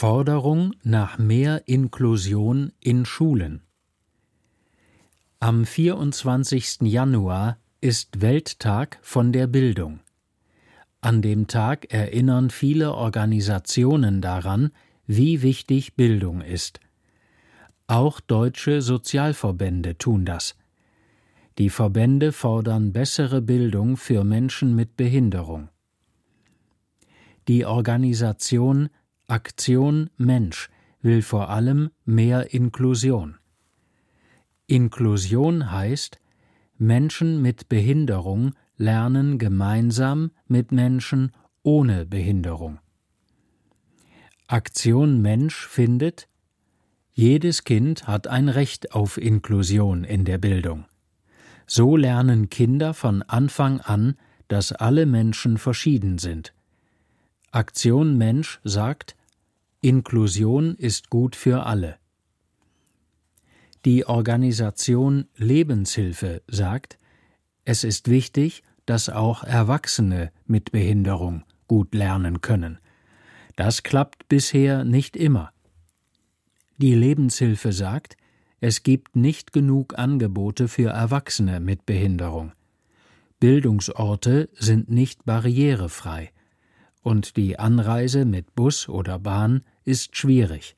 Forderung nach mehr Inklusion in Schulen. Am 24. Januar ist Welttag von der Bildung. An dem Tag erinnern viele Organisationen daran, wie wichtig Bildung ist. Auch deutsche Sozialverbände tun das. Die Verbände fordern bessere Bildung für Menschen mit Behinderung. Die Organisation Aktion Mensch will vor allem mehr Inklusion. Inklusion heißt, Menschen mit Behinderung lernen gemeinsam mit Menschen ohne Behinderung. Aktion Mensch findet, jedes Kind hat ein Recht auf Inklusion in der Bildung. So lernen Kinder von Anfang an, dass alle Menschen verschieden sind. Aktion Mensch sagt, Inklusion ist gut für alle. Die Organisation Lebenshilfe sagt, es ist wichtig, dass auch Erwachsene mit Behinderung gut lernen können. Das klappt bisher nicht immer. Die Lebenshilfe sagt, es gibt nicht genug Angebote für Erwachsene mit Behinderung. Bildungsorte sind nicht barrierefrei. Und die Anreise mit Bus oder Bahn ist schwierig.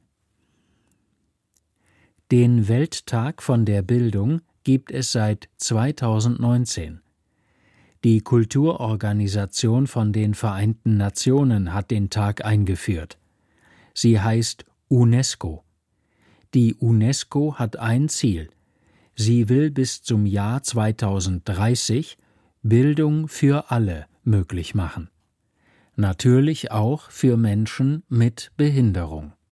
Den Welttag von der Bildung gibt es seit 2019. Die Kulturorganisation von den Vereinten Nationen hat den Tag eingeführt. Sie heißt UNESCO. Die UNESCO hat ein Ziel. Sie will bis zum Jahr 2030 Bildung für alle möglich machen. Natürlich auch für Menschen mit Behinderung.